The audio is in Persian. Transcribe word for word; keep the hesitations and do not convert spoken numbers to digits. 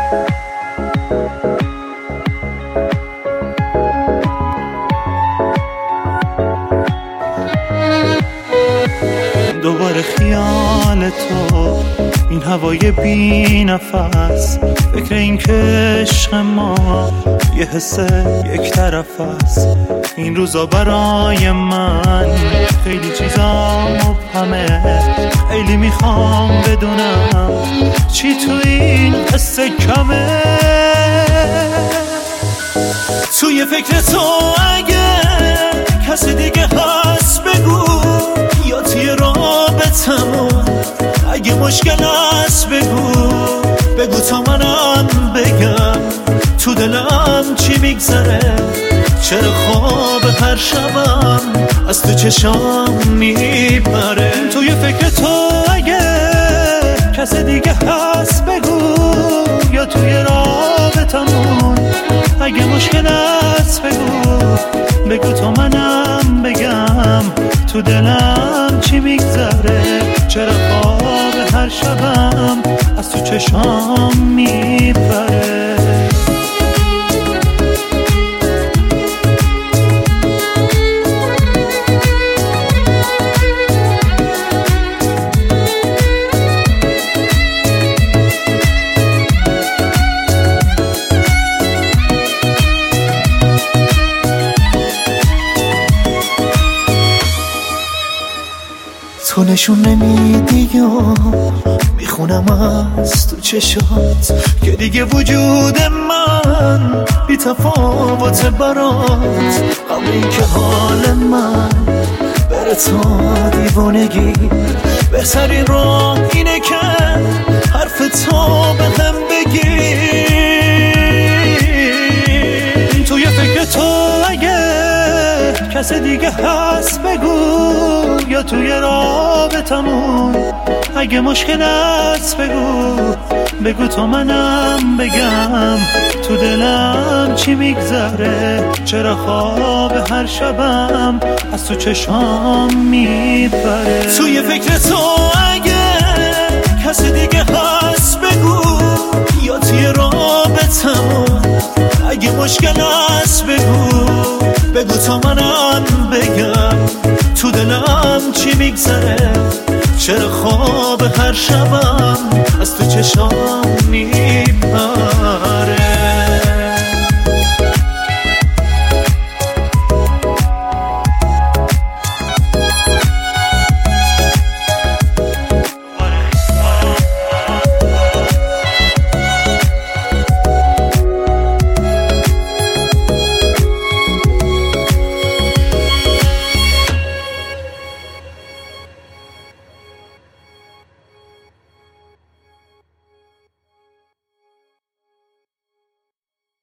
دوباره خیال تو، این هوای بی نفس، فکر این که عشق ما یه حس یک طرف است. این روزا برای من خیلی چیزا مبهمه، خیلی میخوام بدونم چی تو این قصه کمه. توی فکر تو اگه کسی دیگه هست بگو، یا توی رابطمون اگه مشکل هست بگو، بگو تا منم بگم تو دلم چی میگذره. چرا خواب هر شبم از تو چشام میپره. توی فکر تو اگه کسی دیگه هست بگو، یا توی رابطمون اگه مشکل هست بگو، بگو تا منم بگم تو دلم چی میگذره. چرا خواب هر شبم از تو چشام میپره. تو نشون نمیدی یا میخونم از تو چشات که دیگه وجود من بی تفاوت برات. همین که حال من بره تا دیوانگی، بهترین راه اینه که حرف تو به هم بگی. توی فکر تو اگه کسی دیگه هست بگو، یا توی رابطمون اگه مشکل هست بگو، بگو تا منم بگم تو دلم چی میگذره. چرا خواب هر شبم از تو چشام میپره. توی فکر تو اگه کسی دیگه هست بگو، یا توی رابطمون اگه مشکل هست بگو، بگو تا منم بگم تو دلم چی میگذره. چرا خواب هر شبم از تو چشام میپره.